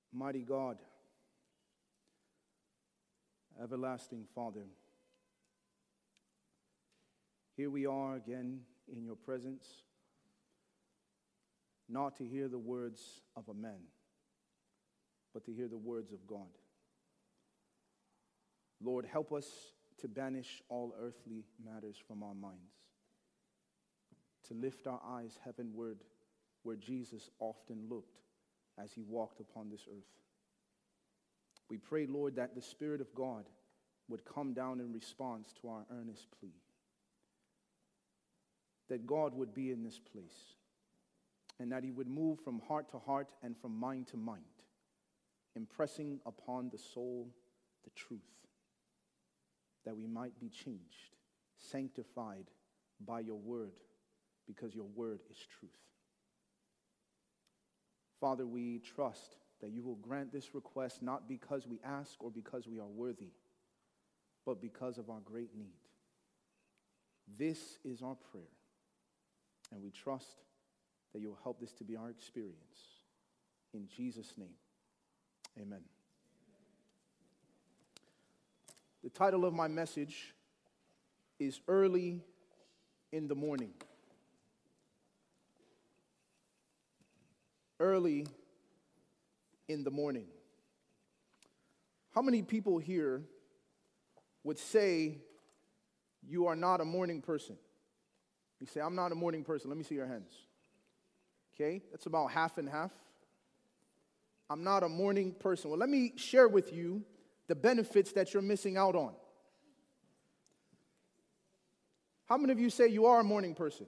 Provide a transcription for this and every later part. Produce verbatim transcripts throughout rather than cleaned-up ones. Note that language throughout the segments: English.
Mighty God, everlasting Father, here we are again in your presence, not to hear the words of a man, but to hear the words of God. Lord, help us to banish all earthly matters from our minds, to lift our eyes heavenward where Jesus often looked as he walked upon this earth. We pray, Lord, that the Spirit of God would come down in response to our earnest plea, that God would be in this place, and that he would move from heart to heart and from mind to mind, impressing upon the soul the truth, that we might be changed, sanctified by your word, because your word is truth. Father, we trust that you will grant this request not because we ask or because we are worthy, but because of our great need. This is our prayer, and we trust that you will help this to be our experience. In Jesus' name, amen. The title of my message is Early in the Morning. Early in the morning. How many people here would say you are not a morning person? You say, I'm not a morning person. Let me see your hands. Okay, that's about half and half. I'm not a morning person. Well, let me share with you the benefits that you're missing out on. How many of you say you are a morning person?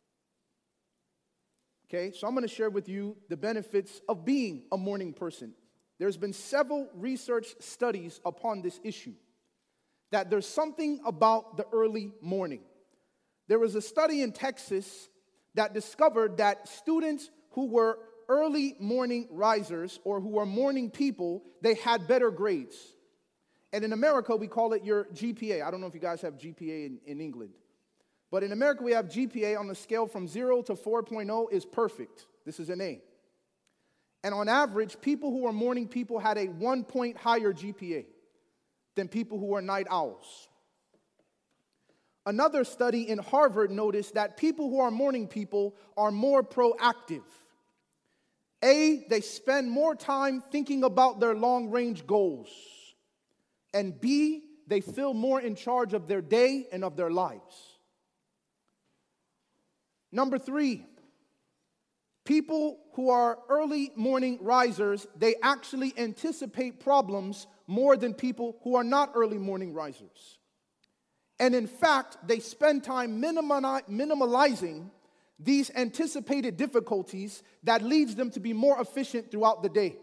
Okay, so I'm going to share with you the benefits of being a morning person. There's been several research studies upon this issue, that there's something about the early morning. There was a study in Texas that discovered that students who were early morning risers or who were morning people, they had better grades. And in America, we call it your G P A. I don't know if you guys have G P A in, in England. But in America, we have G P A on the scale from zero to four point oh is perfect. This is an A. And on average, people who are morning people had a one point higher G P A than people who are night owls. Another study in Harvard noticed that people who are morning people are more proactive. A, they spend more time thinking about their long-range goals. And B, they feel more in charge of their day and of their lives. Number three, people who are early morning risers, they actually anticipate problems more than people who are not early morning risers. And in fact, they spend time minimi- minimalizing these anticipated difficulties that leads them to be more efficient throughout the day.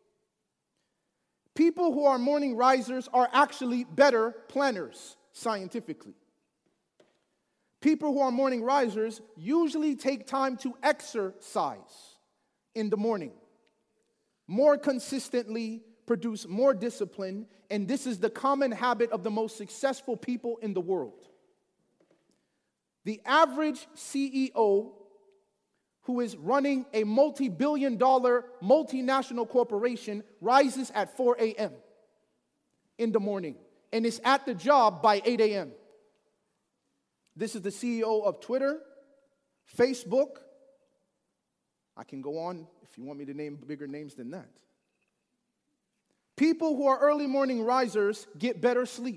People who are morning risers are actually better planners scientifically. People who are morning risers usually take time to exercise in the morning, more consistently, produce more discipline, and this is the common habit of the most successful people in the world. The average C E O who is running a multi-billion dollar multinational corporation rises at four a.m. in the morning and is at the job by eight a.m. This is the C E O of Twitter, Facebook. I can go on if you want me to name bigger names than that. People who are early morning risers get better sleep.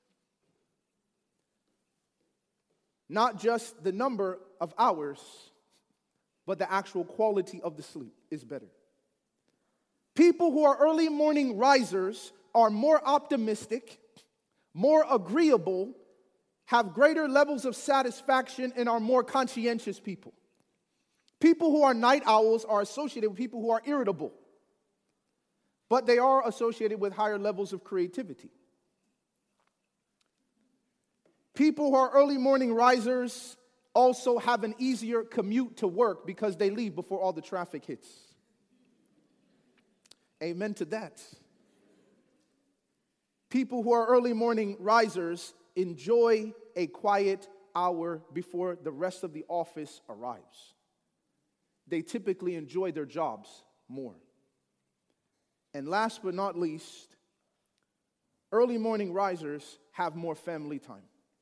Not just the number of hours, but the actual quality of the sleep is better. People who are early morning risers are more optimistic, more agreeable, have greater levels of satisfaction, and are more conscientious people. People who are night owls are associated with people who are irritable, but they are associated with higher levels of creativity. People who are early morning risers also have an easier commute to work because they leave before all the traffic hits. Amen to that. People who are early morning risers enjoy a quiet hour before the rest of the office arrives. They typically enjoy their jobs more. And last but not least, early morning risers have more family time.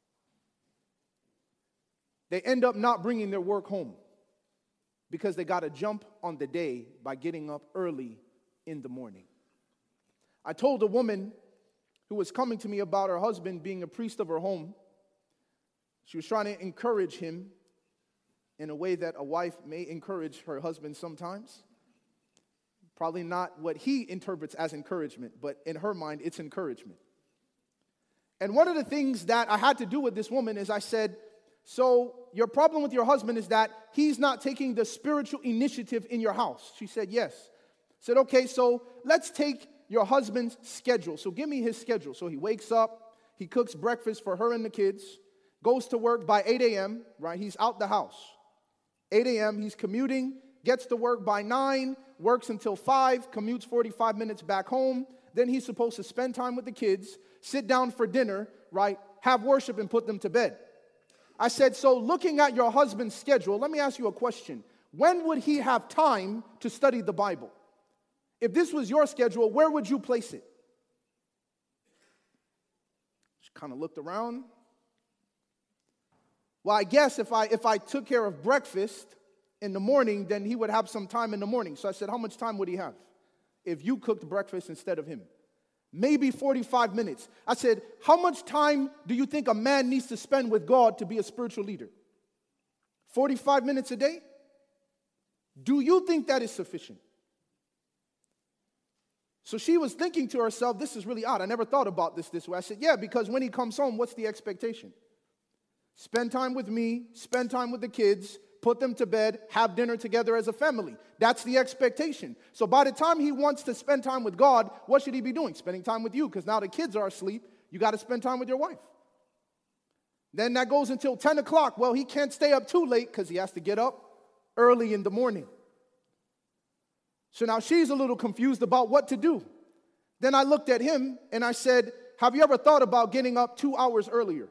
They end up not bringing their work home because they got to jump on the day by getting up early in the morning. I told a woman who was coming to me about her husband being a priest of her home. She was trying to encourage him in a way that a wife may encourage her husband sometimes. Probably not what he interprets as encouragement, but in her mind, it's encouragement. And one of the things that I had to do with this woman is I said, so your problem with your husband is that he's not taking the spiritual initiative in your house. She said, yes. I said, okay, so let's take your husband's schedule. So give me his schedule. So he wakes up, he cooks breakfast for her and the kids, goes to work by eight a.m., right? He's out the house. eight a.m., he's commuting, gets to work by nine, works until five, commutes forty-five minutes back home. Then he's supposed to spend time with the kids, sit down for dinner, right? Have worship and put them to bed. I said, so looking at your husband's schedule, let me ask you a question. When would he have time to study the Bible? If this was your schedule, where would you place it? She kind of looked around. Well, I guess if I if I took care of breakfast in the morning, then he would have some time in the morning. So I said, how much time would he have if you cooked breakfast instead of him? Maybe forty-five minutes. I said, how much time do you think a man needs to spend with God to be a spiritual leader? forty-five minutes a day? Do you think that is sufficient? So she was thinking to herself, this is really odd. I never thought about this this way. I said, yeah, because when he comes home, what's the expectation? Spend time with me, spend time with the kids, put them to bed, have dinner together as a family. That's the expectation. So by the time he wants to spend time with God, what should he be doing? Spending time with you, because now the kids are asleep. You got to spend time with your wife. Then that goes until ten o'clock. Well, he can't stay up too late because he has to get up early in the morning. So now she's a little confused about what to do. Then I looked at him and I said, have you ever thought about getting up two hours earlier?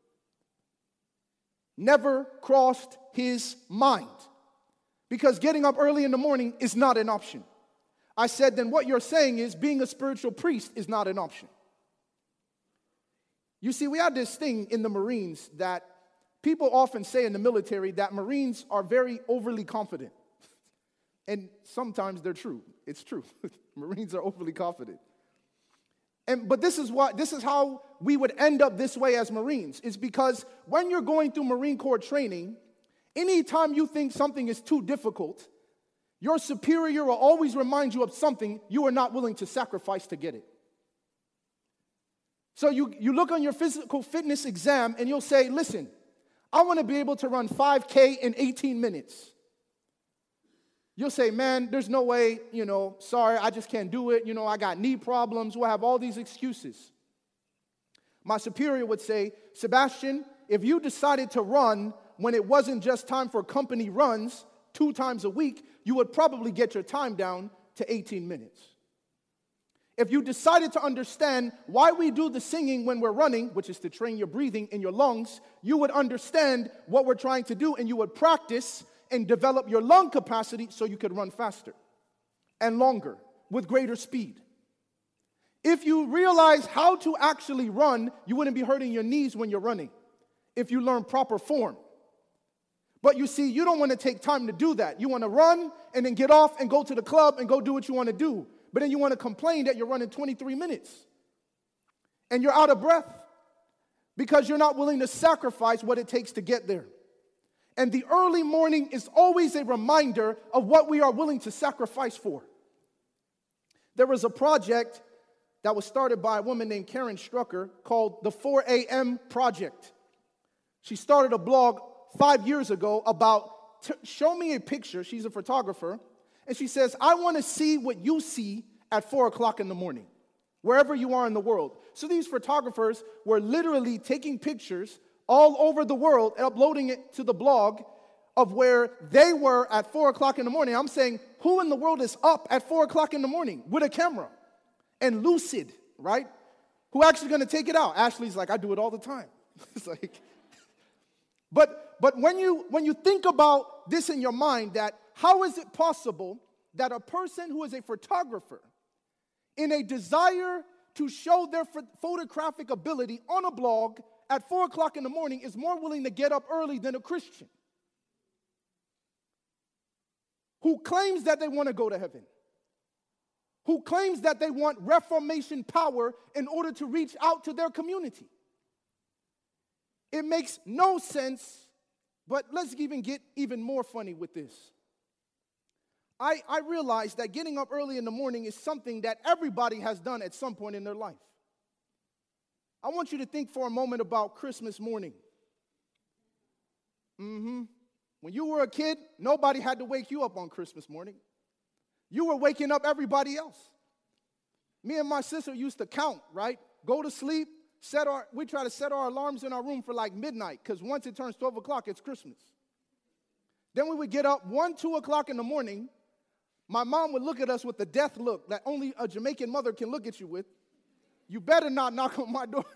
Never crossed his mind, because getting up early in the morning is not an option. I said, then what you're saying is being a spiritual priest is not an option. You see, we have this thing in the Marines that people often say in the military that Marines are very overly confident. And sometimes they're true. It's true. Marines are overly confident. And, but this is what this is how we would end up this way as Marines, is because when you're going through Marine Corps training, anytime you think something is too difficult, your superior will always remind you of something you are not willing to sacrifice to get it. So you, you look on your physical fitness exam and you'll say, listen, I want to be able to run five K in eighteen minutes. You'll say, man, there's no way, you know, sorry, I just can't do it. You know, I got knee problems. We'll have all these excuses. My superior would say, Sebastian, if you decided to run when it wasn't just time for company runs two times a week, you would probably get your time down to eighteen minutes. If you decided to understand why we do the singing when we're running, which is to train your breathing in your lungs, you would understand what we're trying to do, and you would practice and develop your lung capacity so you could run faster and longer with greater speed. If you realize how to actually run, you wouldn't be hurting your knees when you're running if you learn proper form. But you see, you don't want to take time to do that. You want to run and then get off and go to the club and go do what you want to do. But then you want to complain that you're running twenty-three minutes and you're out of breath because you're not willing to sacrifice what it takes to get there. And the early morning is always a reminder of what we are willing to sacrifice for. There was a project that was started by a woman named Karen Strucker called the four a.m. Project. She started a blog five years ago about, t- show me a picture. She's a photographer. And she says, I want to see what you see at four o'clock in the morning, wherever you are in the world. So these photographers were literally taking pictures all over the world and uploading it to the blog of where they were at four o'clock in the morning. I'm saying, who in the world is up at four o'clock in the morning with a camera? And lucid, right? Who actually going to take it out? Ashley's like, I do it all the time. It's like, but but when you when you think about this in your mind, that how is it possible that a person who is a photographer in a desire to show their ph- photographic ability on a blog at four o'clock in the morning is more willing to get up early than a Christian who claims that they want to go to heaven, who claims that they want Reformation power in order to reach out to their community. It makes no sense, but let's even get even more funny with this. I, I realize that getting up early in the morning is something that everybody has done at some point in their life. I want you to think for a moment about Christmas morning. Mm-hmm. When you were a kid, nobody had to wake you up on Christmas morning. You were waking up everybody else. Me and my sister used to count, right? Go to sleep, set our, we try to set our alarms in our room for like midnight, because once it turns twelve o'clock, it's Christmas. Then we would get up one, two o'clock in the morning. My mom would look at us with the death look that only a Jamaican mother can look at you with. You better not knock on my door.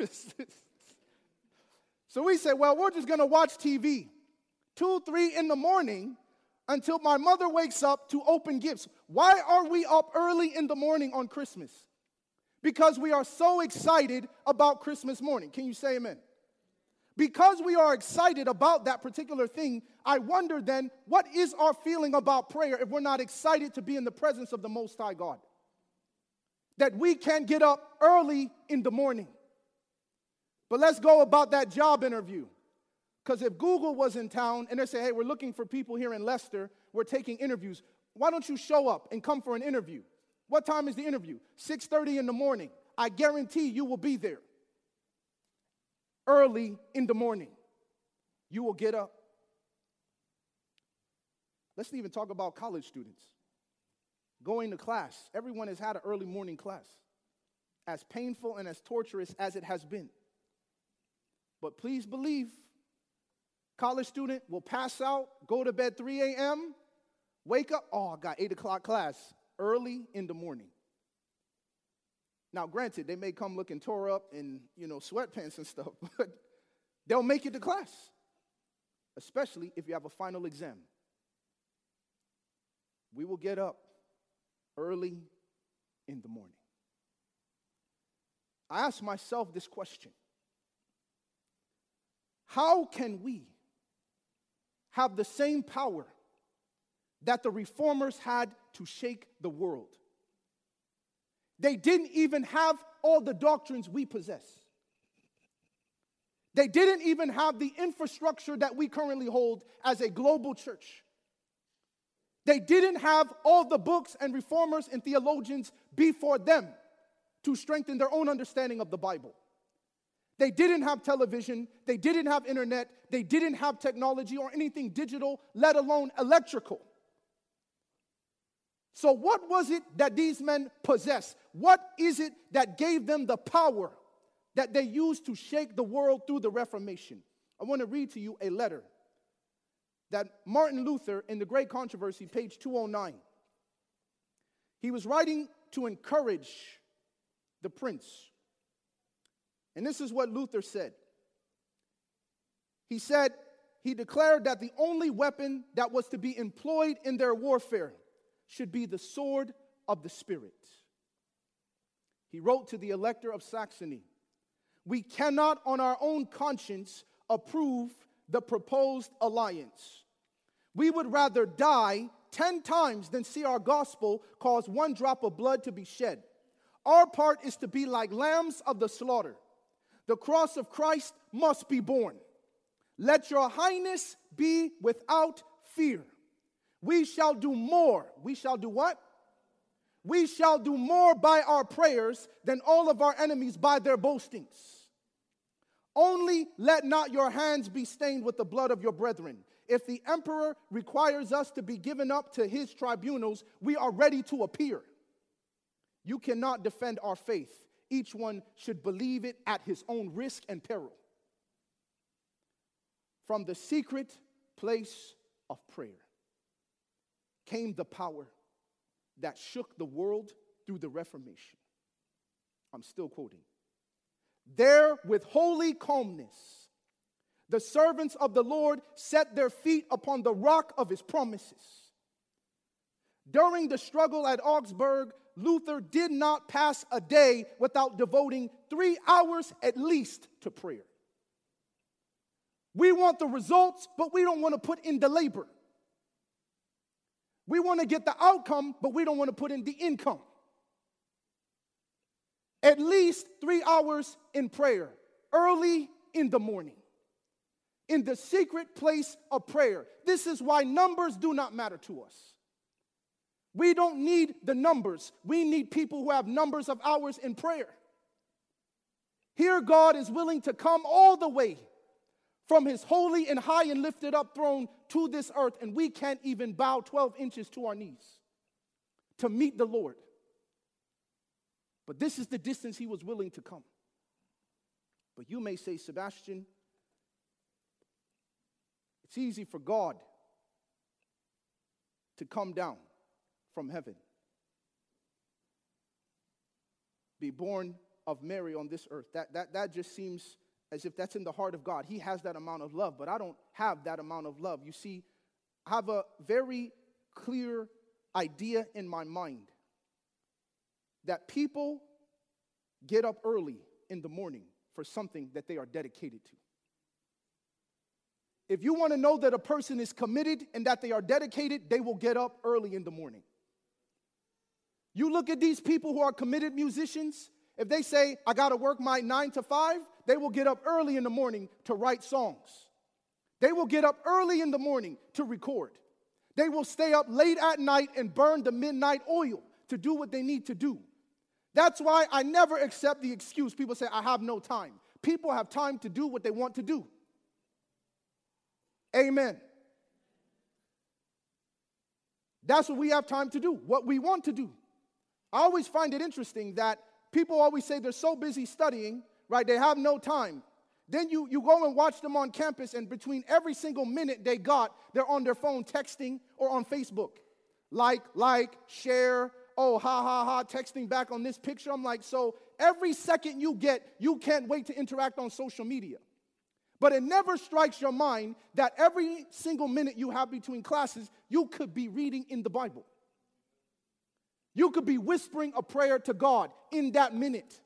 So we said, well, we're just going to watch T V. Two, three in the morning until my mother wakes up to open gifts. Why are we up early in the morning on Christmas? Because we are so excited about Christmas morning. Can you say amen? Because we are excited about that particular thing, I wonder then, what is our feeling about prayer if we're not excited to be in the presence of the Most High God? That we can get up early in the morning. But let's go about that job interview. Because if Google was in town and they say, hey, we're looking for people here in Leicester, we're taking interviews, why don't you show up and come for an interview? What time is the interview? six thirty in the morning. I guarantee you will be there. Early in the morning. You will get up. Let's even talk about college students. Going to class. Everyone has had an early morning class. As painful and as torturous as it has been. But please believe, college student will pass out, go to bed three a.m., wake up, oh, I got eight o'clock class, early in the morning. Now, granted, they may come looking tore up in, you know, sweatpants and stuff, but they'll make it to class, especially if you have a final exam. We will get up early in the morning. I ask myself this question. How can we have the same power that the reformers had to shake the world? They didn't even have all the doctrines we possess. They didn't even have the infrastructure that we currently hold as a global church. They didn't have all the books and reformers and theologians before them to strengthen their own understanding of the Bible. They didn't have television, they didn't have internet, they didn't have technology or anything digital, let alone electrical. So what was it that these men possessed? What is it that gave them the power that they used to shake the world through the Reformation? I want to read to you a letter that Martin Luther, in the Great Controversy, page two oh nine, he was writing to encourage the prince. And this is what Luther said. He said, he declared that the only weapon that was to be employed in their warfare should be the sword of the Spirit. He wrote to the Elector of Saxony, we cannot on our own conscience approve the proposed alliance. We would rather die ten times than see our gospel cause one drop of blood to be shed. Our part is to be like lambs of the slaughter. The cross of Christ must be borne. Let your highness be without fear. We shall do more. We shall do what? We shall do more by our prayers than all of our enemies by their boastings. Only let not your hands be stained with the blood of your brethren. If the emperor requires us to be given up to his tribunals, we are ready to appear. You cannot defend our faith. Each one should believe it at his own risk and peril. From the secret place of prayer came the power that shook the world through the Reformation. I'm still quoting. There, with holy calmness, the servants of the Lord set their feet upon the rock of his promises. During the struggle at Augsburg, Luther did not pass a day without devoting three hours at least to prayer. We want the results, but we don't want to put in the labor. We want to get the outcome, but we don't want to put in the income. At least three hours in prayer, early in the morning, in the secret place of prayer. This is why numbers do not matter to us. We don't need the numbers. We need people who have numbers of hours in prayer. Here, God is willing to come all the way from his holy and high and lifted up throne to this earth, and we can't even bow twelve inches to our knees to meet the Lord. But this is the distance he was willing to come. But you may say, Sebastian, it's easy for God to come down from heaven, be born of Mary on this earth. That, that, that just seems as if that's in the heart of God. He has that amount of love, but I don't have that amount of love. You see, I have a very clear idea in my mind that people get up early in the morning for something that they are dedicated to. If you want to know that a person is committed and that they are dedicated, they will get up early in the morning. You look at these people who are committed musicians, if they say, I got to work my nine to five, they will get up early in the morning to write songs. They will get up early in the morning to record. They will stay up late at night and burn the midnight oil to do what they need to do. That's why I never accept the excuse. People say, I have no time. People have time to do what they want to do. Amen. That's what we have time to do, what we want to do. I always find it interesting that people always say they're so busy studying, right, they have no time. Then you, you go and watch them on campus, and between every single minute they got, they're on their phone texting or on Facebook. Like, like, share, oh, ha, ha, ha, texting back on this picture. I'm like, so every second you get, you can't wait to interact on social media. But it never strikes your mind that every single minute you have between classes, you could be reading in the Bible. You could be whispering a prayer to God in that minute.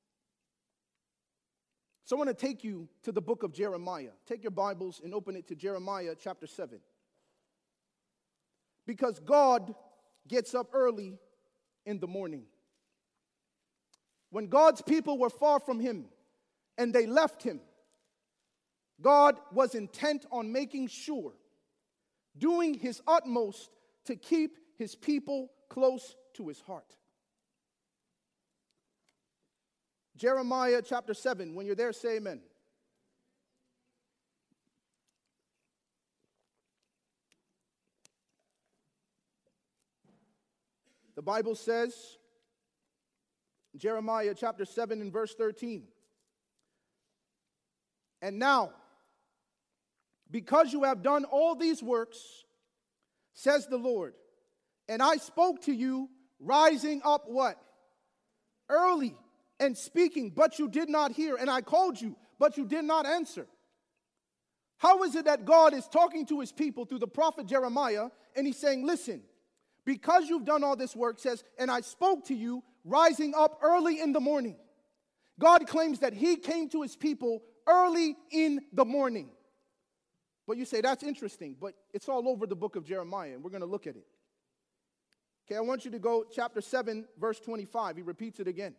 So I want to take you to the book of Jeremiah. Take your Bibles and open it to Jeremiah chapter seven. Because God gets up early in the morning. When God's people were far from him and they left him, God was intent on making sure, doing his utmost to keep his people close to his heart. Jeremiah chapter seven, when you're there, say amen. The Bible says, Jeremiah chapter seven and verse thirteen, and now, because you have done all these works, says the Lord, and I spoke to you rising up what? Early and speaking, but you did not hear. And I called you, but you did not answer. How is it that God is talking to his people through the prophet Jeremiah, and he's saying, listen, because you've done all this work, says, and I spoke to you rising up early in the morning. God claims that he came to his people early in the morning. But you say, that's interesting, but it's all over the book of Jeremiah, and we're going to look at it. Okay, I want you to go chapter seven, verse twenty-five. He repeats it again.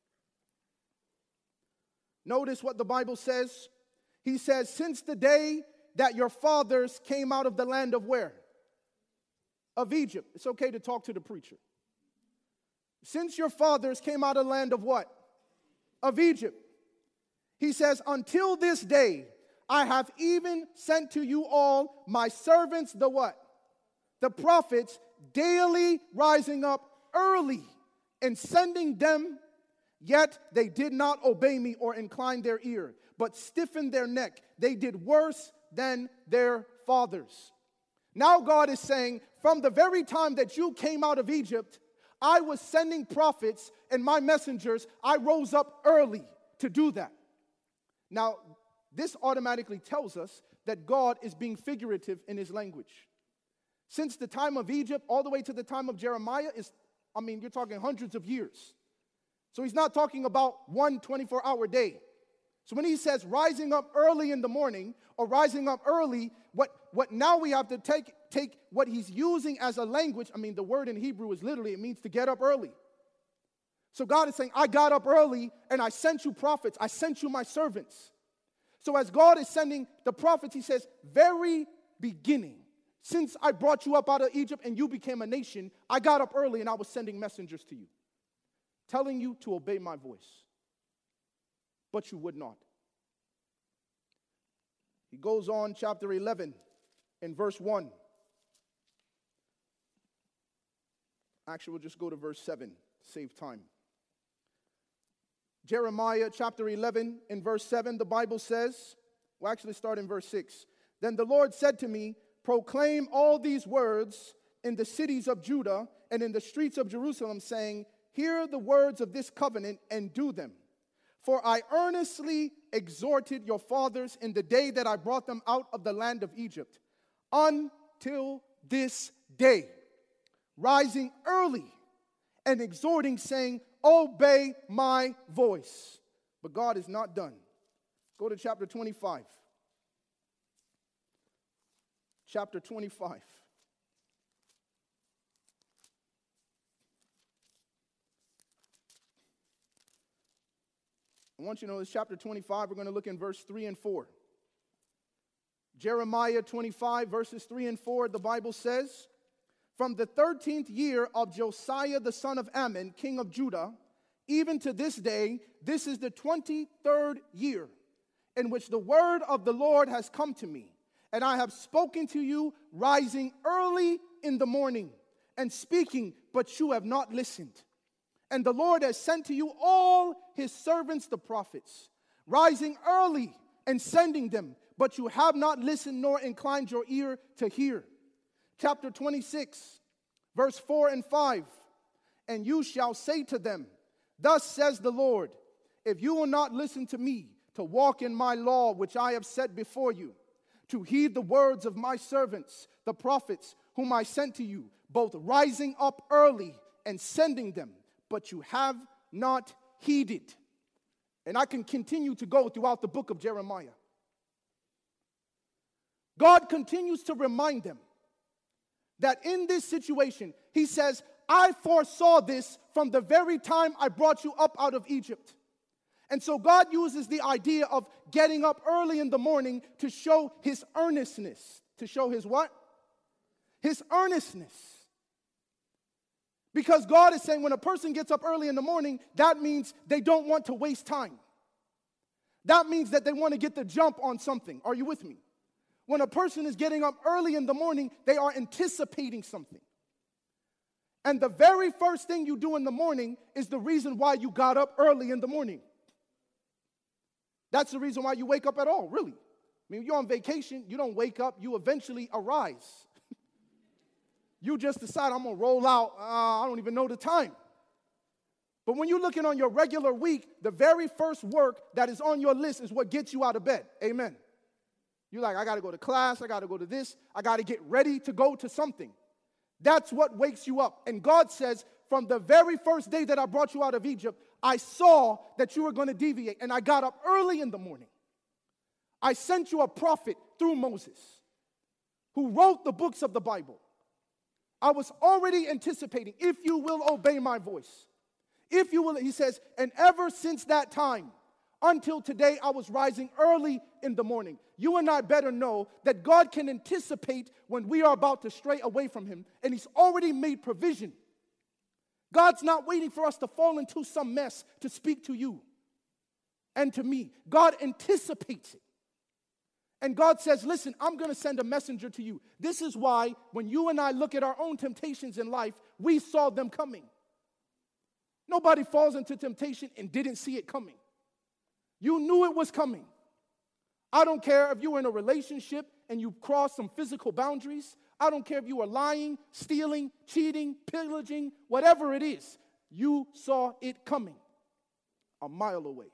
Notice what the Bible says. He says, since the day that your fathers came out of the land of where? Of Egypt. It's okay to talk to the preacher. Since your fathers came out of the land of what? Of Egypt. He says, until this day, I have even sent to you all my servants, the what? The prophets, daily rising up early and sending them, yet they did not obey me or incline their ear, but stiffened their neck. They did worse than their fathers. Now God is saying, from the very time that you came out of Egypt, I was sending prophets and my messengers. I rose up early to do that. Now, this automatically tells us that God is being figurative in his language. Since the time of Egypt all the way to the time of Jeremiah is I mean, you're talking hundreds of years. So he's not talking about one twenty-four hour day. So when he says rising up early in the morning or rising up early, what, what now we have to take, take what he's using as a language. I mean, the word in Hebrew is literally, it means to get up early. So God is saying, I got up early and I sent you prophets. I sent you my servants. So as God is sending the prophets, he says, very beginning, since I brought you up out of Egypt and you became a nation, I got up early and I was sending messengers to you, telling you to obey my voice. But you would not. He goes on, chapter eleven, in verse one. Actually, we'll just go to verse seven, save time. Jeremiah chapter eleven, in verse seven, the Bible says, we'll actually start in verse six. Then the Lord said to me, proclaim all these words in the cities of Judah and in the streets of Jerusalem, saying, hear the words of this covenant and do them. For I earnestly exhorted your fathers in the day that I brought them out of the land of Egypt, until this day, rising early and exhorting, saying, obey my voice. But God is not done. Go to chapter twenty-five. Chapter twenty-five. I want you to know this chapter twenty-five, we're going to look in verse three and four. Jeremiah twenty-five, verses three and four, the Bible says, from the thirteenth year of Josiah the son of Ammon, king of Judah, even to this day, this is the twenty-third year in which the word of the Lord has come to me. And I have spoken to you rising early in the morning and speaking, but you have not listened. And the Lord has sent to you all his servants, the prophets, rising early and sending them, but you have not listened nor inclined your ear to hear. Chapter twenty-six, verse four and five. And you shall say to them, thus says the Lord, if you will not listen to me to walk in my law, which I have set before you, to heed the words of my servants, the prophets, whom I sent to you, both rising up early and sending them, but you have not heeded. And I can continue to go throughout the book of Jeremiah. God continues to remind them that in this situation, he says, I foresaw this from the very time I brought you up out of Egypt. And so God uses the idea of getting up early in the morning to show his earnestness. To show his what? His earnestness. Because God is saying when a person gets up early in the morning, that means they don't want to waste time. That means that they want to get the jump on something. Are you with me? When a person is getting up early in the morning, they are anticipating something. And the very first thing you do in the morning is the reason why you got up early in the morning. That's the reason why you wake up at all, really. I mean, you're on vacation, you don't wake up, you eventually arise. You just decide, I'm going to roll out, uh, I don't even know the time. But when you're looking on your regular week, the very first work that is on your list is what gets you out of bed. Amen. You're like, I got to go to class, I got to go to this, I got to get ready to go to something. That's what wakes you up. And God says, from the very first day that I brought you out of Egypt, I saw that you were going to deviate, and I got up early in the morning. I sent you a prophet through Moses who wrote the books of the Bible. I was already anticipating, if you will obey my voice. If you will, he says, and ever since that time, until today, I was rising early in the morning. You and I better know that God can anticipate when we are about to stray away from him, and he's already made provision. God's not waiting for us to fall into some mess to speak to you and to me. God anticipates it. And God says, listen, I'm going to send a messenger to you. This is why when you and I look at our own temptations in life, we saw them coming. Nobody falls into temptation and didn't see it coming. You knew it was coming. I don't care if you were in a relationship and you crossed some physical boundaries. I don't care if you were lying, stealing, cheating, pillaging, whatever it is. You saw it coming a mile away.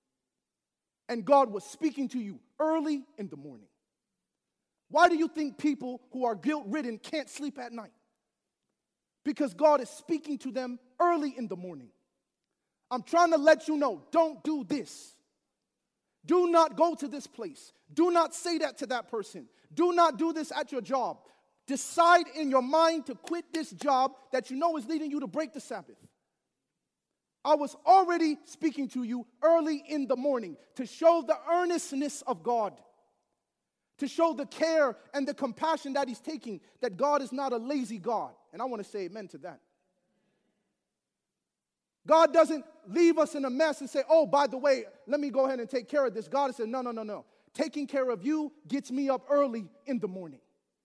And God was speaking to you early in the morning. Why do you think people who are guilt-ridden can't sleep at night? because God is speaking to them early in the morning. I'm trying to let you know, don't do this. Do not go to this place. Do not say that to that person. Do not do this at your job. Decide in your mind to quit this job that you know is leading you to break the Sabbath. I was already speaking to you early in the morning to show the earnestness of God, to show the care and the compassion that He's taking, that God is not a lazy God. And I want to say amen to that. God doesn't leave us in a mess and say, oh, by the way, let me go ahead and take care of this. God has said, no, no, no, no. Taking care of you gets me up early in the morning.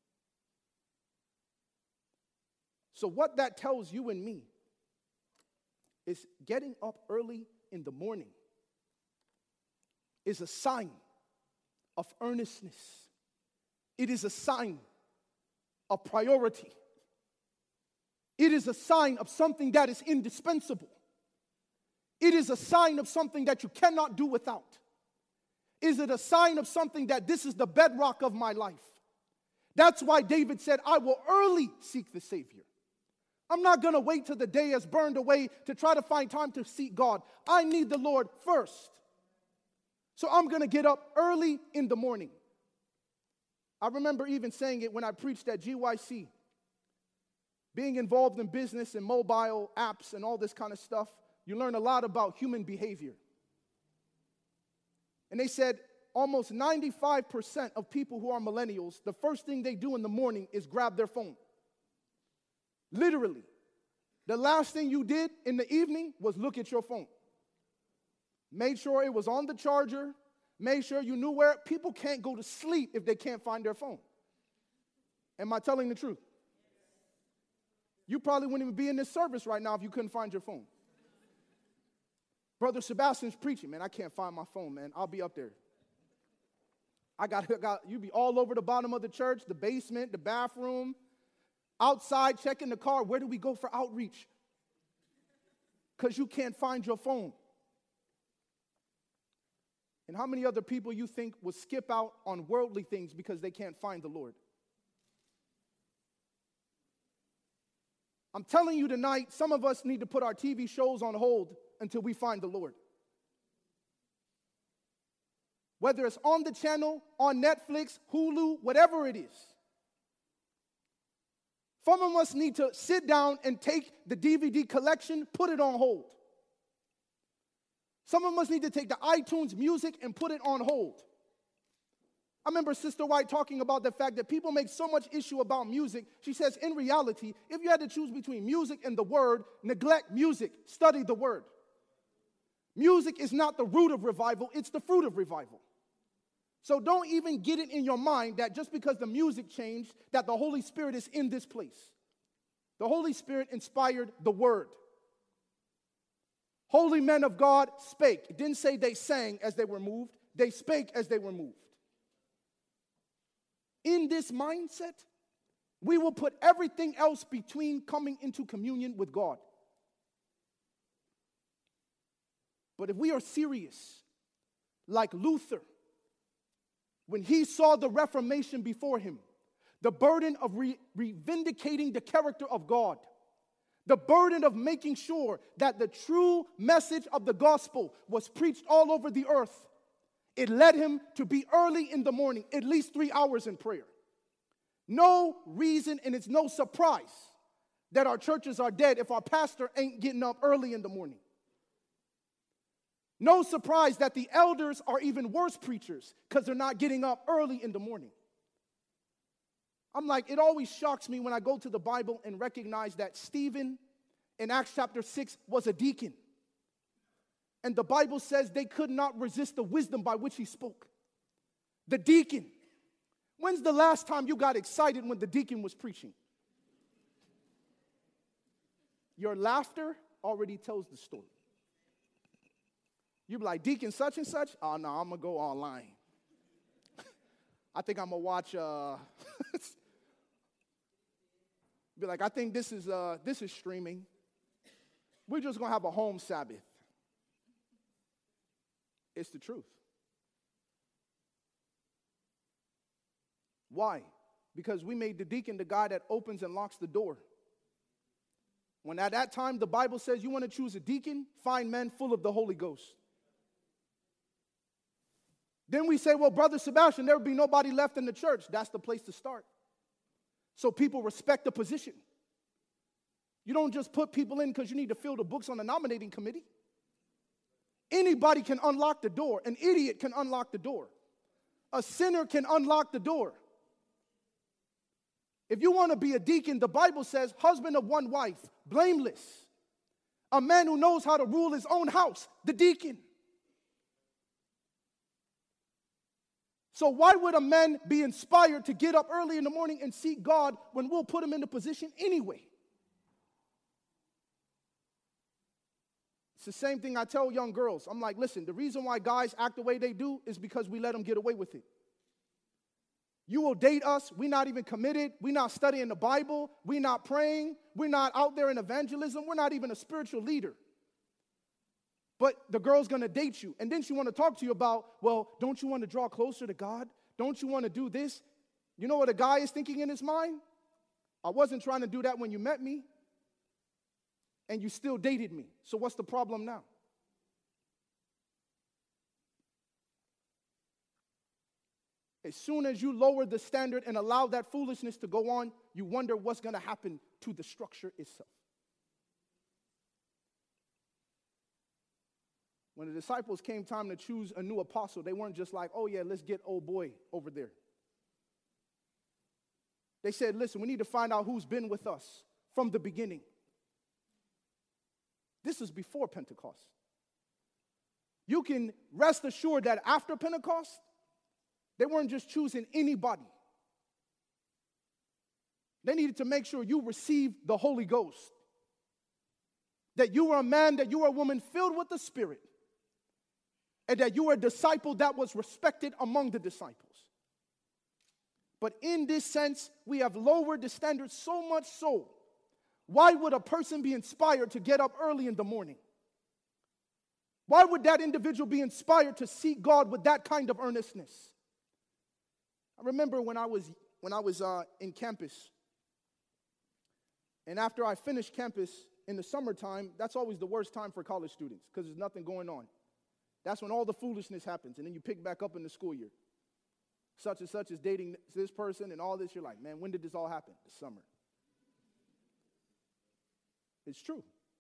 So what that tells you and me is getting up early in the morning is a sign of earnestness. It is a sign of priority. It is a sign of something that is indispensable. It is a sign of something that you cannot do without. Is it a sign of something that this is the bedrock of my life? That's why David said, I will early seek the Savior. I'm not going to wait till the day has burned away to try to find time to seek God. I need the Lord first. So I'm going to get up early in the morning. I remember even saying it when I preached at G Y C. Being involved in business and mobile apps and all this kind of stuff, you learn a lot about human behavior. And they said almost ninety-five percent of people who are millennials, the first thing they do in the morning is grab their phone. Literally. The last thing you did in the evening was look at your phone. Made sure it was on the charger. Made sure you knew where. People can't go to sleep if they can't find their phone. Am I telling the truth? You probably wouldn't even be in this service right now if you couldn't find your phone. Brother Sebastian's preaching, man, I can't find my phone, man. I'll be up there. I got, got you be all over the bottom of the church, the basement, the bathroom, outside, checking the car. Where do we go for outreach? Because you can't find your phone. And how many other people you think will skip out on worldly things because they can't find the Lord? I'm telling you tonight, some of us need to put our T V shows on hold until we find the Lord. Whether it's on the channel, on Netflix, Hulu, whatever it is. Some of us need to sit down and take the D V D collection, put it on hold. Some of us need to take the iTunes music and put it on hold. I remember Sister White talking about the fact that people make so much issue about music. She says, in reality, if you had to choose between music and the Word, neglect music, study the Word. Music is not the root of revival, it's the fruit of revival. So don't even get it in your mind that just because the music changed, that the Holy Spirit is in this place. The Holy Spirit inspired the Word. Holy men of God spake. It didn't say they sang as they were moved. They spake as they were moved. In this mindset, we will put everything else between coming into communion with God. But if we are serious, like Luther, when he saw the Reformation before him, the burden of re- reivindicating the character of God, the burden of making sure that the true message of the gospel was preached all over the earth, it led him to be early in the morning, at least three hours in prayer. No reason, and it's no surprise that our churches are dead if our pastor ain't getting up early in the morning. No surprise that the elders are even worse preachers because they're not getting up early in the morning. I'm like, it always shocks me when I go to the Bible and recognize that Stephen in Acts chapter six was a deacon. And the Bible says they could not resist the wisdom by which he spoke. The deacon. When's the last time you got excited when the deacon was preaching? Your laughter already tells the story. You be like, Deacon such and such? Oh, no, I'm going to go online. I think I'm going to watch, uh, be like, I think this is, uh, this is streaming. We're just going to have a home Sabbath. It's the truth. Why? Because we made the deacon the guy that opens and locks the door. When at that time the Bible says you want to choose a deacon, find men full of the Holy Ghost. Then we say, well, Brother Sebastian, there will be nobody left in the church. That's the place to start. So people respect the position. You don't just put people in because you need to fill the books on the nominating committee. Anybody can unlock the door. An idiot can unlock the door. A sinner can unlock the door. If you want to be a deacon, the Bible says, husband of one wife, blameless. A man who knows how to rule his own house, the deacon. So why would a man be inspired to get up early in the morning and seek God when we'll put him in the position anyway? It's the same thing I tell young girls. I'm like, listen, the reason why guys act the way they do is because we let them get away with it. You will date us. We're not even committed. We're not studying the Bible. We're not praying. We're not out there in evangelism. We're not even a spiritual leader. But the girl's going to date you. And then she want to talk to you about, well, don't you want to draw closer to God? Don't you want to do this? You know what a guy is thinking in his mind? I wasn't trying to do that when you met me. And you still dated me. So what's the problem now? As soon as you lower the standard and allow that foolishness to go on, you wonder what's going to happen to the structure itself. When the disciples came time to choose a new apostle, they weren't just like, oh yeah, let's get old boy over there. They said, listen, we need to find out who's been with us from the beginning. This is before Pentecost. You can rest assured that after Pentecost, they weren't just choosing anybody. They needed to make sure you received the Holy Ghost. That you were a man, that you were a woman filled with the Spirit. And that you were a disciple that was respected among the disciples. But in this sense, we have lowered the standard so much so. Why would a person be inspired to get up early in the morning? Why would that individual be inspired to seek God with that kind of earnestness? I remember when I was when I was uh, in campus, and after I finished campus in the summertime, that's always the worst time for college students because there's nothing going on. That's when all the foolishness happens, and then you pick back up in the school year. Such and such is dating this person and all this. You're like, man, when did this all happen? This summer. It's true.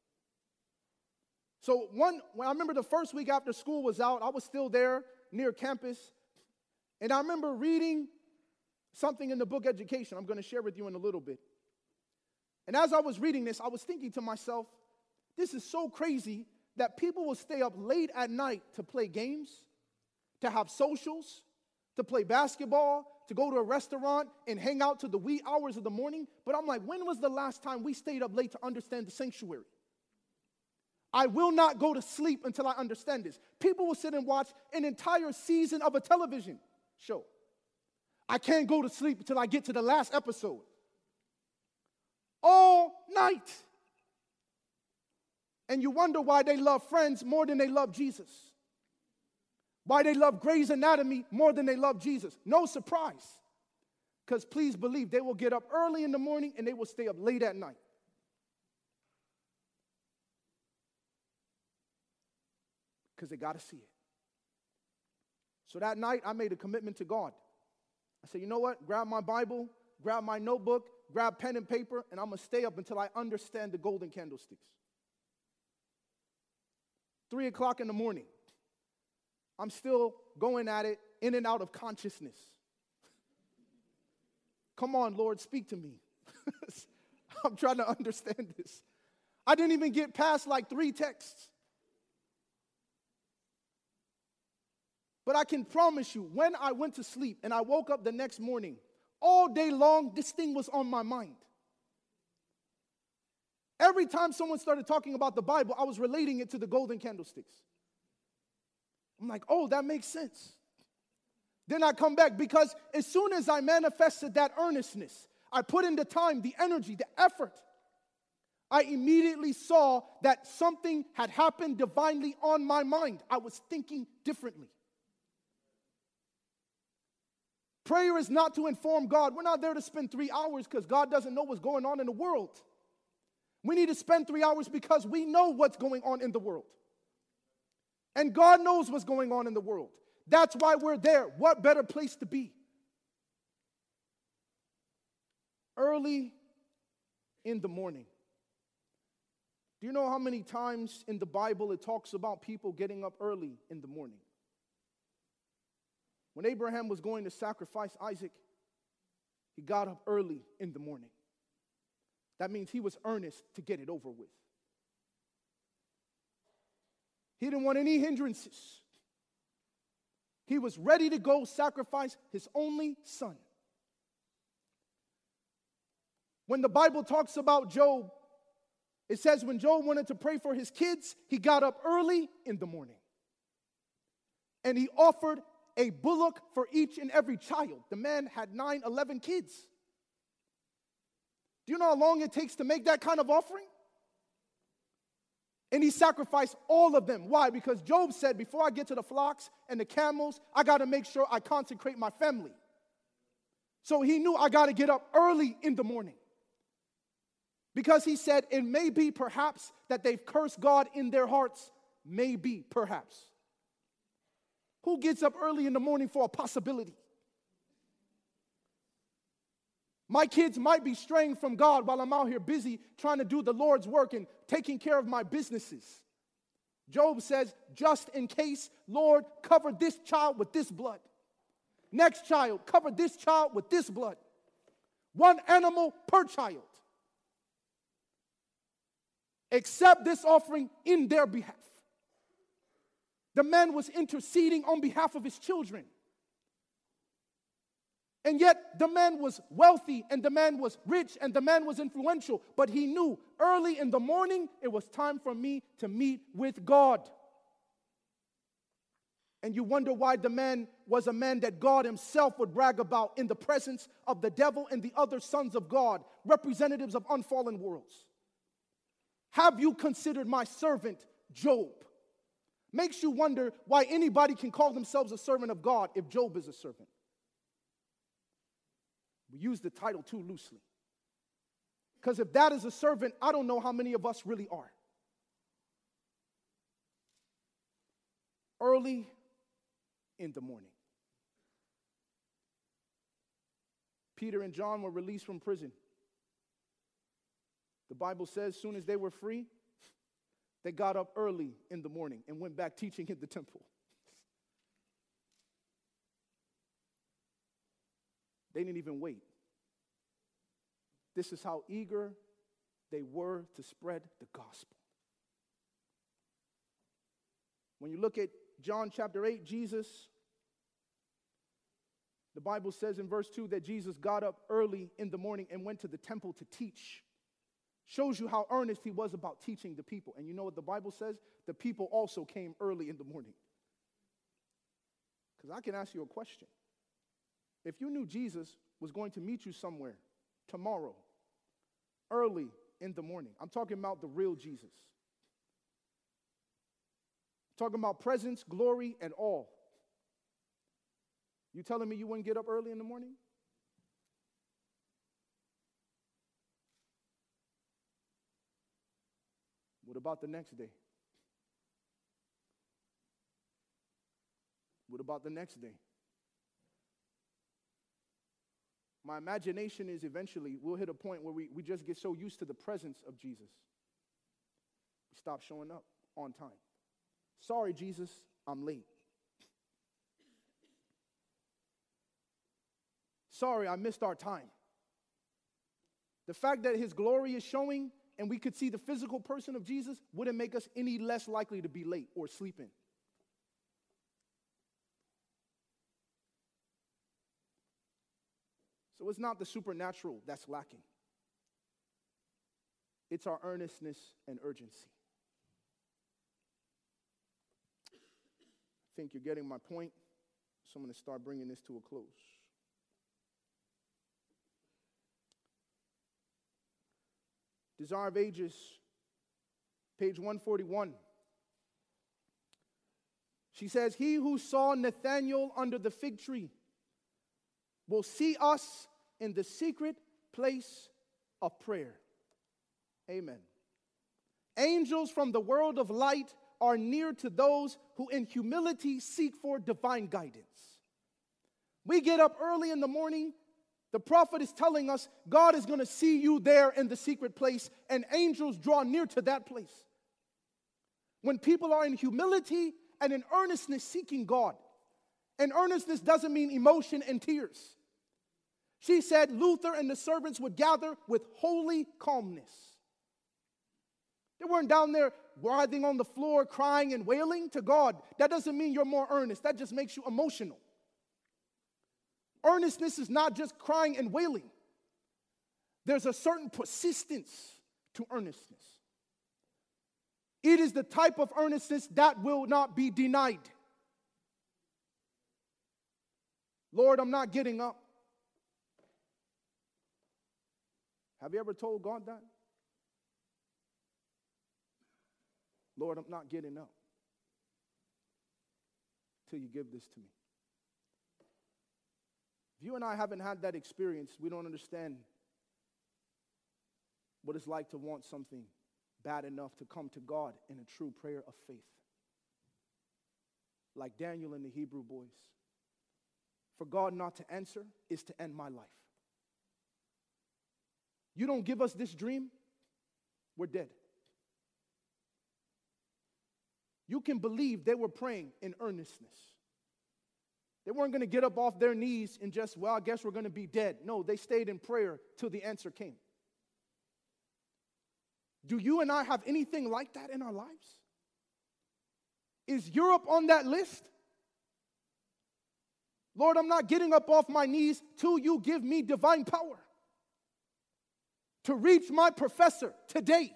So one, when I remember the first week after school was out, I was still there near campus. And I remember reading something in the book Education I'm going to share with you in a little bit. And as I was reading this, I was thinking to myself, this is so crazy that people will stay up late at night to play games, to have socials, to play basketball, to go to a restaurant and hang out to the wee hours of the morning. But I'm like, when was the last time we stayed up late to understand the sanctuary? I will not go to sleep until I understand this. People will sit and watch an entire season of a television show. I can't go to sleep until I get to the last episode. All night. And you wonder why they love Friends more than they love Jesus. Why they love Grey's Anatomy more than they love Jesus. No surprise. Because please believe, they will get up early in the morning and they will stay up late at night. Because they got to see it. So that night, I made a commitment to God. I said, you know what? Grab my Bible, grab my notebook, grab pen and paper, and I'm going to stay up until I understand the golden candlesticks. Three o'clock in the morning. I'm still going at it in and out of consciousness. Come on, Lord, speak to me. I'm trying to understand this. I didn't even get past like three texts. But I can promise you, when I went to sleep and I woke up the next morning, all day long, this thing was on my mind. Every time someone started talking about the Bible, I was relating it to the golden candlesticks. I'm like, oh, that makes sense. Then I come back because as soon as I manifested that earnestness, I put in the time, the energy, the effort, I immediately saw that something had happened divinely on my mind. I was thinking differently. Prayer is not to inform God. We're not there to spend three hours because God doesn't know what's going on in the world. We need to spend three hours because we know what's going on in the world. And God knows what's going on in the world. That's why we're there. What better place to be? Early in the morning. Do you know how many times in the Bible it talks about people getting up early in the morning? When Abraham was going to sacrifice Isaac, he got up early in the morning. That means he was earnest to get it over with. He didn't want any hindrances. He was ready to go sacrifice his only son. When the Bible talks about Job, it says when Job wanted to pray for his kids, he got up early in the morning. And he offered a bullock for each and every child. The man had nine, eleven kids. Do you know how long it takes to make that kind of offering? And he sacrificed all of them. Why? Because Job said, before I get to the flocks and the camels, I got to make sure I consecrate my family. So he knew I got to get up early in the morning. Because he said, it may be perhaps that they've cursed God in their hearts. Maybe, perhaps. Who gets up early in the morning for a possibility? My kids might be straying from God while I'm out here busy trying to do the Lord's work and taking care of my businesses. Job says, just in case, Lord, cover this child with this blood. Next child, cover this child with this blood. One animal per child. Accept this offering in their behalf. The man was interceding on behalf of his children. And yet the man was wealthy and the man was rich and the man was influential. But he knew early in the morning it was time for me to meet with God. And you wonder why the man was a man that God himself would brag about in the presence of the devil and the other sons of God, representatives of unfallen worlds. Have you considered my servant Job? Makes you wonder why anybody can call themselves a servant of God if Job is a servant. We use the title too loosely. Because if that is a servant, I don't know how many of us really are. Early in the morning. Peter and John were released from prison. The Bible says as soon as they were free, they got up early in the morning and went back teaching in the temple. They didn't even wait. This is how eager they were to spread the gospel. When you look at John chapter eight, Jesus, the Bible says in verse two that Jesus got up early in the morning and went to the temple to teach. Shows you how earnest he was about teaching the people. And you know what the Bible says? The people also came early in the morning. Because I can ask you a question. If you knew Jesus was going to meet you somewhere tomorrow, early in the morning, I'm talking about the real Jesus. I'm talking about presence, glory, and all. You telling me you wouldn't get up early in the morning? What about the next day? What about the next day? My imagination is eventually we'll hit a point where we, we just get so used to the presence of Jesus. We stop showing up on time. Sorry, Jesus, I'm late. Sorry, I missed our time. The fact that his glory is showing and we could see the physical person of Jesus wouldn't make us any less likely to be late or sleeping. So it's not the supernatural that's lacking. It's our earnestness and urgency. I think you're getting my point, so I'm going to start bringing this to a close. Desire of Ages, page one forty-one. She says, he who saw Nathanael under the fig tree will see us in the secret place of prayer. Amen. Angels from the world of light are near to those who in humility seek for divine guidance. We get up early in the morning. The prophet is telling us God is going to see you there in the secret place, and angels draw near to that place. When people are in humility and in earnestness seeking God, and earnestness doesn't mean emotion and tears. She said Luther and the servants would gather with holy calmness. They weren't down there writhing on the floor, crying and wailing to God. That doesn't mean you're more earnest. That just makes you emotional. Earnestness is not just crying and wailing. There's a certain persistence to earnestness. It is the type of earnestness that will not be denied. Lord, I'm not getting up. Have you ever told God that? Lord, I'm not getting up till you give this to me. If you and I haven't had that experience, we don't understand what it's like to want something bad enough to come to God in a true prayer of faith. Like Daniel and the Hebrew boys. For God not to answer is to end my life. You don't give us this dream, we're dead. You can believe they were praying in earnestness. They weren't going to get up off their knees and just, well, I guess we're going to be dead. No, they stayed in prayer till the answer came. Do you and I have anything like that in our lives? Is Europe on that list? Lord, I'm not getting up off my knees till you give me divine power to reach my professor today.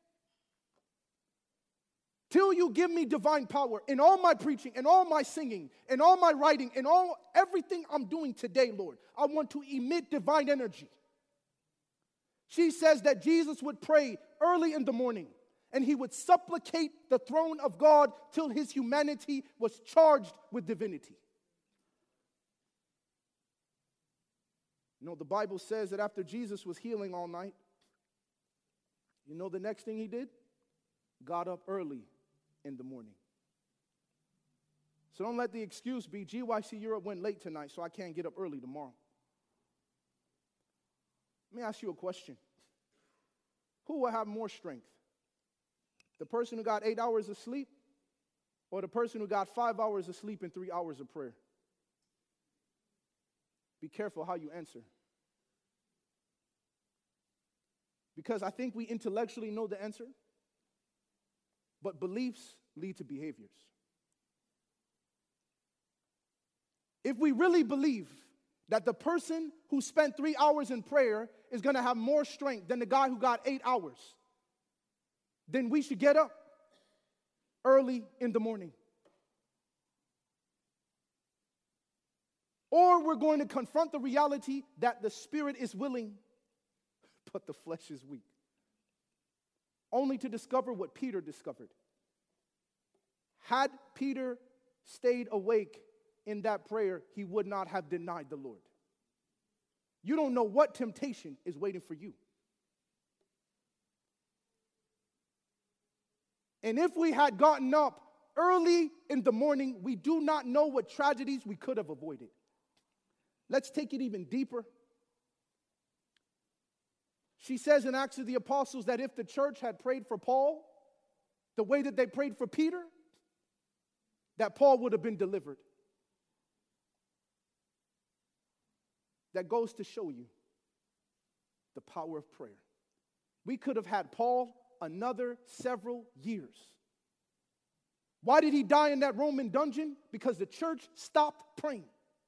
Till you give me divine power in all my preaching, in all my singing, in all my writing, in all everything I'm doing today, Lord. I want to emit divine energy. She says that Jesus would pray early in the morning, and he would supplicate the throne of God till his humanity was charged with divinity. You know, the Bible says that after Jesus was healing all night, you know the next thing he did? Got up early in the morning. So don't let the excuse be, G Y C Europe went late tonight, so I can't get up early tomorrow. Let me ask you a question. Who will have more strength? The person who got eight hours of sleep or the person who got five hours of sleep and three hours of prayer? Be careful how you answer. Because I think we intellectually know the answer, but beliefs lead to behaviors. If we really believe that the person who spent three hours in prayer is going to have more strength than the guy who got eight hours, then we should get up early in the morning. Or we're going to confront the reality that the spirit is willing, but the flesh is weak. Only to discover what Peter discovered. Had Peter stayed awake in that prayer, he would not have denied the Lord. You don't know what temptation is waiting for you. And if we had gotten up early in the morning, we do not know what tragedies we could have avoided. Let's take it even deeper. She says in Acts of the Apostles that if the church had prayed for Paul the way that they prayed for Peter, that Paul would have been delivered. That goes to show you the power of prayer. We could have had Paul another several years. Why did he die in that Roman dungeon? Because the church stopped praying.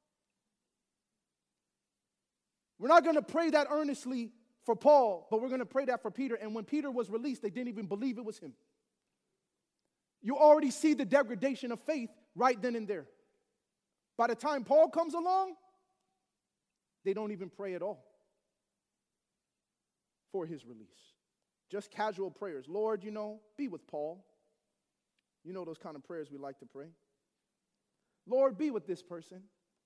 We're not going to pray that earnestly for Paul, but we're going to pray that for Peter. And when Peter was released, they didn't even believe it was him. You already see the degradation of faith right then and there. By the time Paul comes along, they don't even pray at all for his release. Just casual prayers. Lord, you know, be with Paul. You know those kind of prayers we like to pray. Lord, be with this person.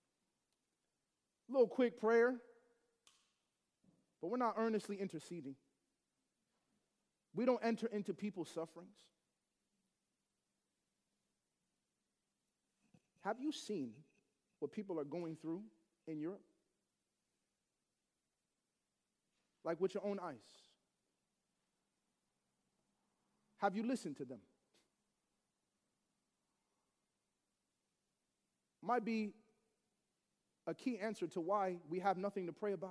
A little quick prayer. But we're not earnestly interceding. We don't enter into people's sufferings. Have you seen what people are going through in Europe? Like with your own eyes. Have you listened to them? Might be a key answer to why we have nothing to pray about.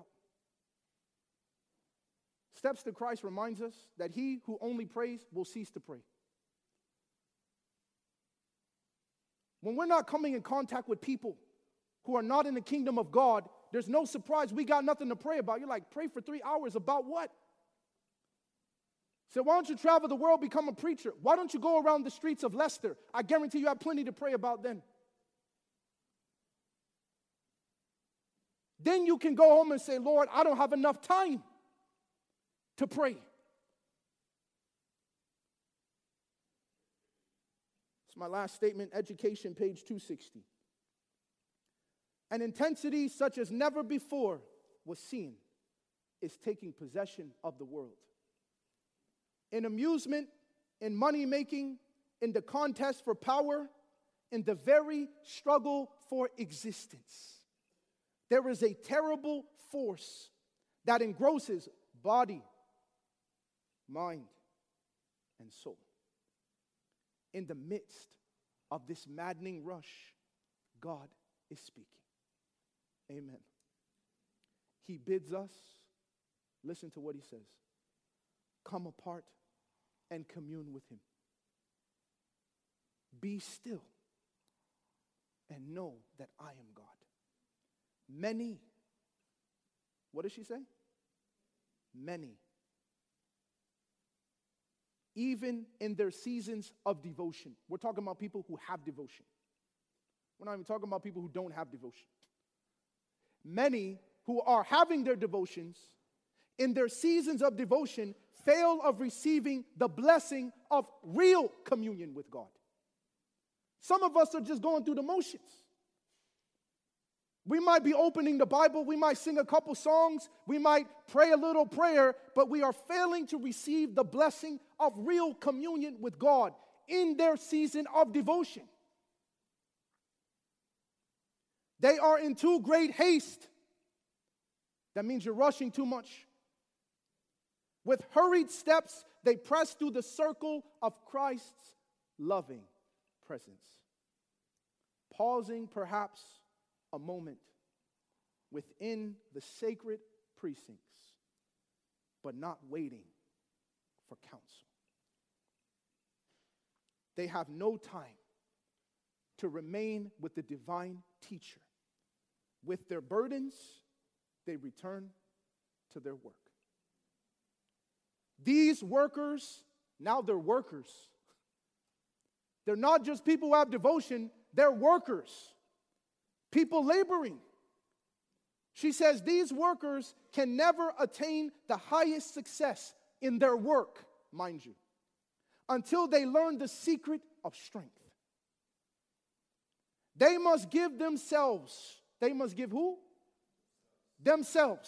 Steps to Christ reminds us that he who only prays will cease to pray. When we're not coming in contact with people who are not in the kingdom of God, there's no surprise we got nothing to pray about. You're like, pray for three hours about what? So why don't you travel the world, become a preacher? Why don't you go around the streets of Leicester? I guarantee you have plenty to pray about then. Then you can go home and say, Lord, I don't have enough time to pray. It's my last statement, education, page two sixty. An intensity such as never before was seen is taking possession of the world. In amusement, in money-making, in the contest for power, in the very struggle for existence. There is a terrible force that engrosses body, mind, and soul. In the midst of this maddening rush, God is speaking. Amen. He bids us, listen to what he says, come apart and commune with him. Be still and know that I am God. Many, what does she say? Many, even in their seasons of devotion. We're talking about people who have devotion. We're not even talking about people who don't have devotion. Many who are having their devotions, in their seasons of devotion, fail of receiving the blessing of real communion with God. Some of us are just going through the motions. We might be opening the Bible, we might sing a couple songs, we might pray a little prayer, but we are failing to receive the blessing of real communion with God in their season of devotion. They are in too great haste. That means you're rushing too much. With hurried steps, they press through the circle of Christ's loving presence. Pausing perhaps a moment within the sacred precincts, but not waiting for counsel. They have no time to remain with the divine teacher. With their burdens, they return to their work. These workers, now they're workers. They're not just people who have devotion, they're workers. People laboring. She says these workers can never attain the highest success in their work, mind you, until they learn the secret of strength. They must give themselves. They must give who? Themselves.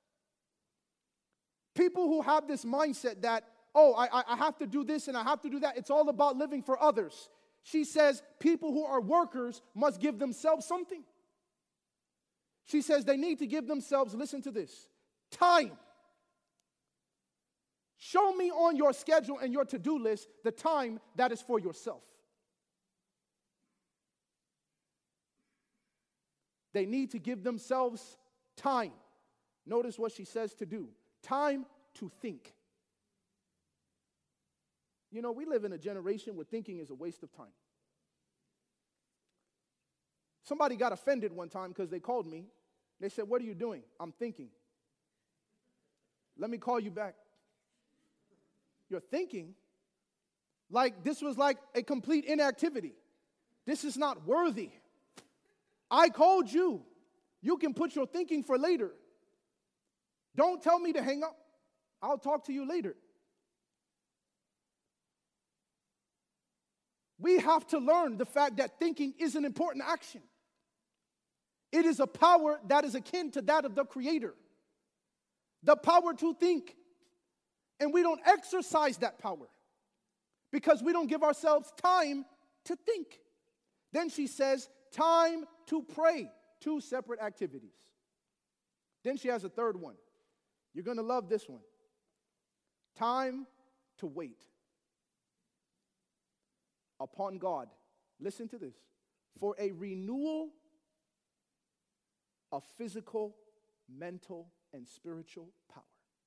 People who have this mindset that, oh, I, I have to do this and I have to do that. It's all about living for others. She says people who are workers must give themselves something. She says they need to give themselves, listen to this, time. Show me on your schedule and your to-do list the time that is for yourself. They need to give themselves time. Notice what she says to do. Time to think. You know, we live in a generation where thinking is a waste of time. Somebody got offended one time because they called me. They said, what are you doing? I'm thinking. Let me call you back. You're thinking? Like this was like a complete inactivity. This is not worthy. I called you. You can put your thinking for later. Don't tell me to hang up. I'll talk to you later. We have to learn the fact that thinking is an important action. It is a power that is akin to that of the Creator. The power to think. And we don't exercise that power because we don't give ourselves time to think. Then she says, time to pray. Two separate activities. Then she has a third one. You're going to love this one. Time to wait upon God. Listen to this. For a renewal of physical, mental, and spiritual power.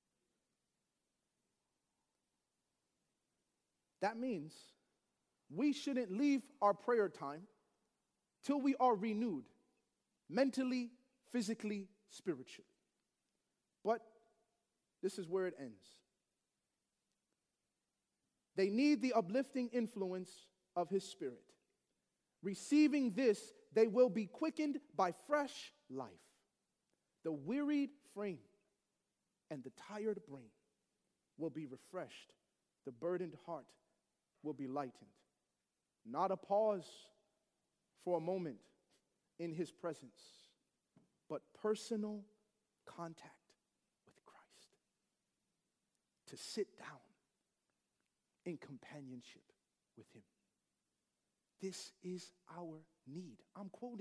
That means we shouldn't leave our prayer time till we are renewed mentally, physically, spiritually. But this is where it ends. They need the uplifting influence of His Spirit. Receiving this, they will be quickened by fresh life. The wearied frame and the tired brain will be refreshed. The burdened heart will be lightened. Not a pause for a moment in His presence, but personal contact with Christ. To sit down in companionship with Him. This is our need. I'm quoting.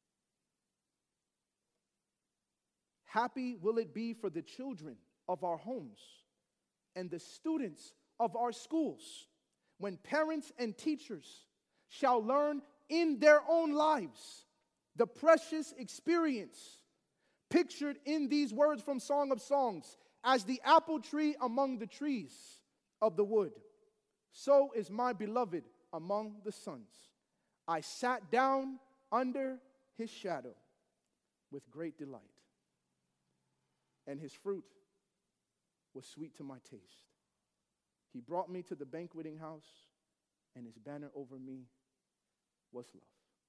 Happy will it be for the children of our homes and the students of our schools when parents and teachers shall learn in their own lives the precious experience pictured in these words from Song of Songs, as the apple tree among the trees of the wood, so is my beloved among the sons. I sat down under His shadow with great delight, and His fruit was sweet to my taste. He brought me to the banqueting house, and His banner over me was love.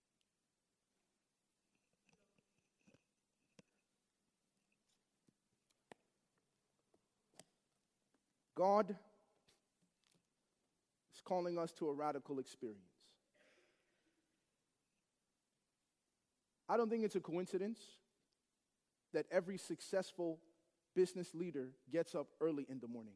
God is calling us to a radical experience. I don't think it's a coincidence that every successful business leader gets up early in the morning.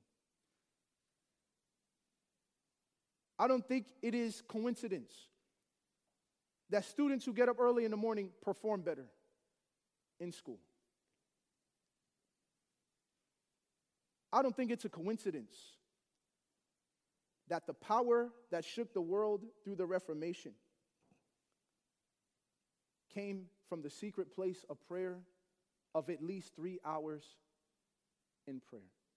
I don't think it is coincidence that students who get up early in the morning perform better in school. I don't think it's a coincidence that the power that shook the world through the Reformation came from the secret place of prayer of at least three hours in prayer.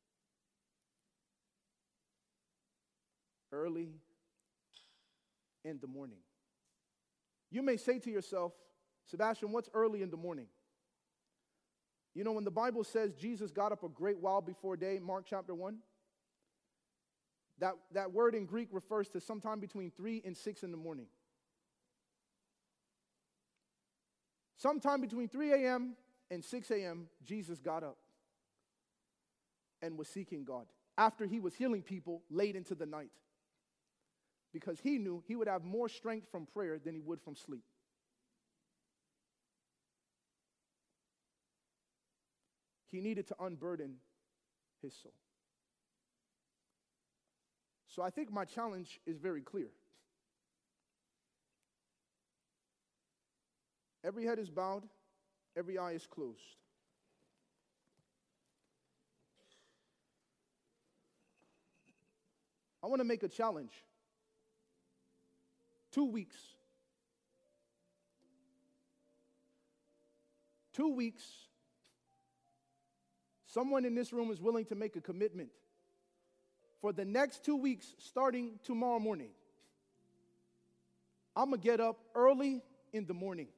Early in the morning. You may say to yourself, Sebastian, what's early in the morning? You know, when the Bible says Jesus got up a great while before day, Mark chapter one, that, that word in Greek refers to sometime between three and six in the morning. Sometime between three a.m. and six a.m., Jesus got up and was seeking God after He was healing people late into the night, because He knew He would have more strength from prayer than He would from sleep. He needed to unburden His soul. So I think my challenge is very clear. Every head is bowed, every eye is closed. I want to make a challenge. Two weeks. Two weeks. Someone in this room is willing to make a commitment for the next two weeks, starting tomorrow morning. I'm going to get up early in the morning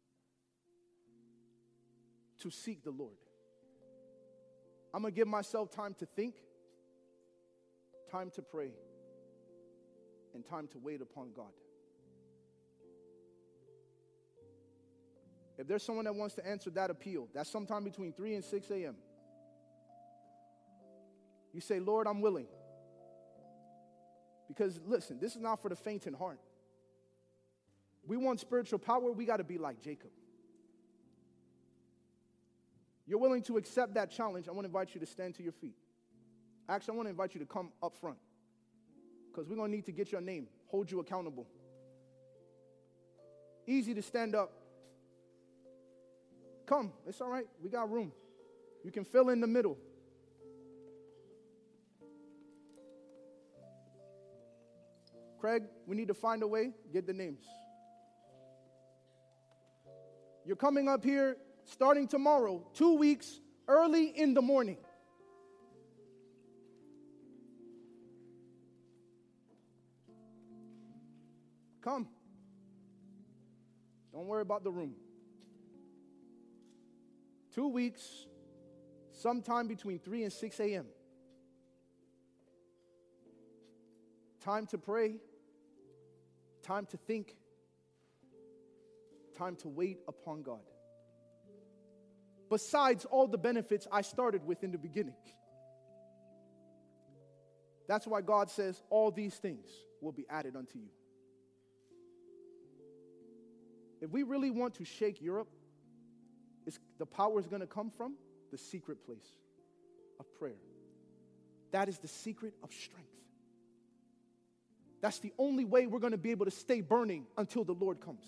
to seek the Lord. I'm going to give myself time to think, time to pray, and time to wait upon God. If there's someone that wants to answer that appeal, that's sometime between three and six a.m. You say, Lord, I'm willing. Because listen, this is not for the faint in heart. We want spiritual power, we got to be like Jacob. You're willing to accept that challenge, I want to invite you to stand to your feet. Actually, I want to invite you to come up front because we're going to need to get your name, hold you accountable. Easy to stand up. Come, it's all right. We got room. You can fill in the middle. Craig, we need to find a way, get the names. You're coming up here starting tomorrow, two weeks, early in the morning. Come. Don't worry about the room. Two weeks, sometime between three and six a.m. Time to pray, time to think, time to wait upon God. Besides all the benefits I started with in the beginning. That's why God says all these things will be added unto you. If we really want to shake Europe, it's, the power is going to come from the secret place of prayer. That is the secret of strength. That's the only way we're going to be able to stay burning until the Lord comes.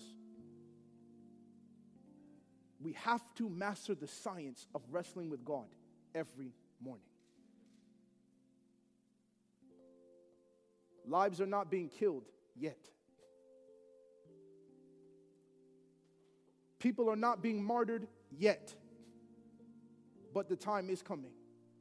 We have to master the science of wrestling with God every morning. Lives are not being killed yet. People are not being martyred yet. But the time is coming.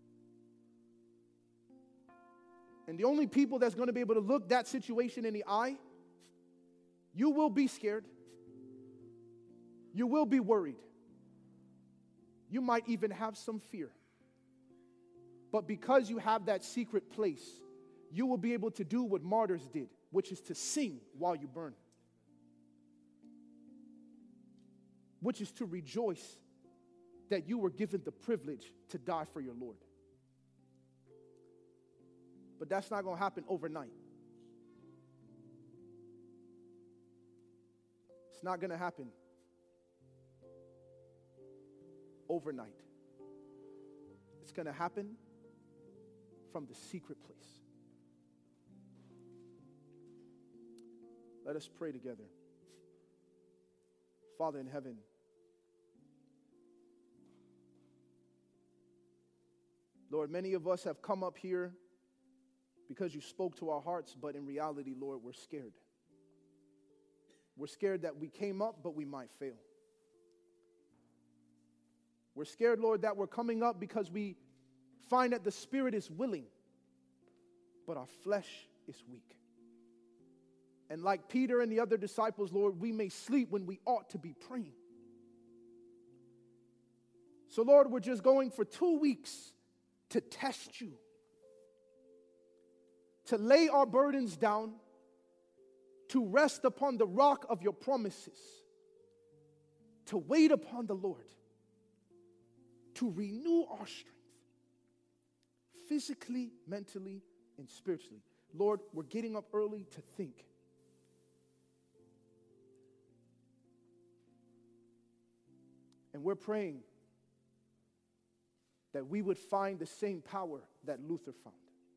And the only people that's going to be able to look that situation in the eye, you will be scared. You will be worried. You might even have some fear. But because you have that secret place, you will be able to do what martyrs did, which is to sing while you burn. Which is to rejoice that you were given the privilege to die for your Lord. But that's not going to happen overnight. It's not going to happen overnight. It's going to happen from the secret place. Let us pray together. Father in heaven, Lord, many of us have come up here because you spoke to our hearts, but in reality, Lord, we're scared. We're scared that we came up, but we might fail. We're scared, Lord, that we're coming up because we find that the Spirit is willing, but our flesh is weak. And like Peter and the other disciples, Lord, we may sleep when we ought to be praying. So, Lord, we're just going for two weeks to test you, to lay our burdens down, to rest upon the rock of your promises, to wait upon the Lord, to renew our strength, physically, mentally, and spiritually. Lord, we're getting up early to think. And we're praying that we would find the same power that Luther found.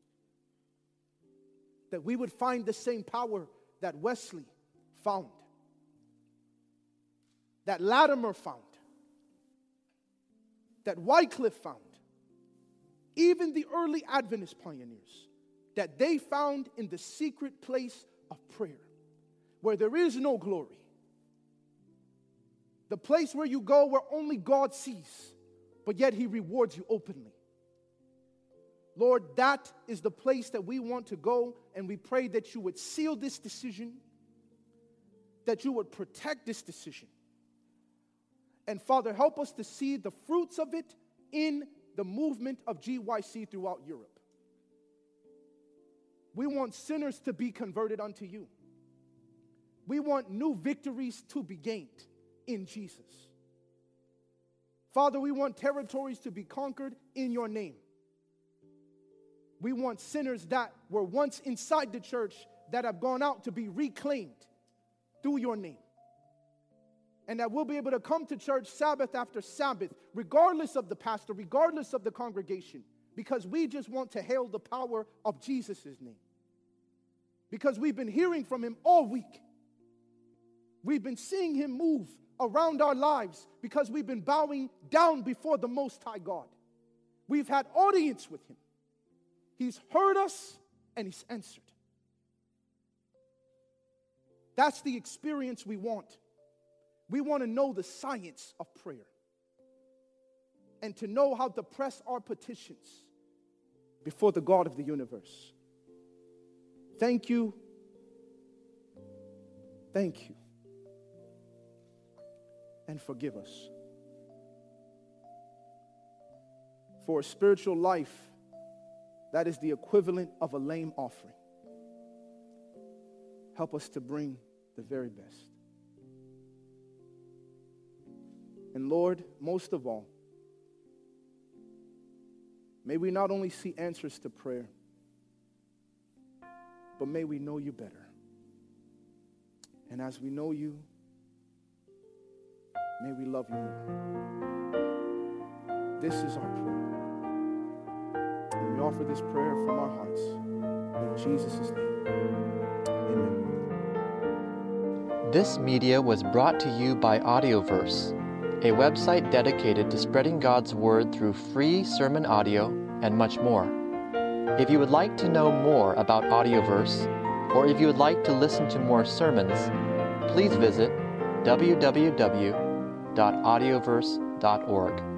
That we would find the same power that Wesley found. That Latimer found. That Wycliffe found. Even the early Adventist pioneers. That they found in the secret place of prayer. Where there is no glory. The place where you go where only God sees, but yet He rewards you openly. Lord, that is the place that we want to go, and we pray that you would seal this decision, that you would protect this decision. And Father, help us to see the fruits of it in the movement of G Y C throughout Europe. We want sinners to be converted unto you. We want new victories to be gained in Jesus. Father, we want territories to be conquered in your name. We want sinners that were once inside the church that have gone out to be reclaimed through your name. And that we'll be able to come to church Sabbath after Sabbath, regardless of the pastor, regardless of the congregation. because we just want to hail the power of Jesus' name. Because we've been hearing from him all week. We've been seeing him move around our lives because we've been bowing down before the Most High God. We've had audience with him. He's heard us and he's answered. That's the experience we want. We want to know the science of prayer and to know how to press our petitions before the God of the universe. Thank you. Thank you. And forgive us. For a spiritual life that is the equivalent of a lame offering. Help us to bring the very best. And Lord, most of all, may we not only see answers to prayer, but may we know you better. And as we know you, may we love you more. This is our prayer. And we offer this prayer from our hearts. In Jesus' name, amen. This media was brought to you by Audioverse, a website dedicated to spreading God's Word through free sermon audio and much more. If you would like to know more about Audioverse, or if you would like to listen to more sermons, please visit w w w dot audioverse dot org.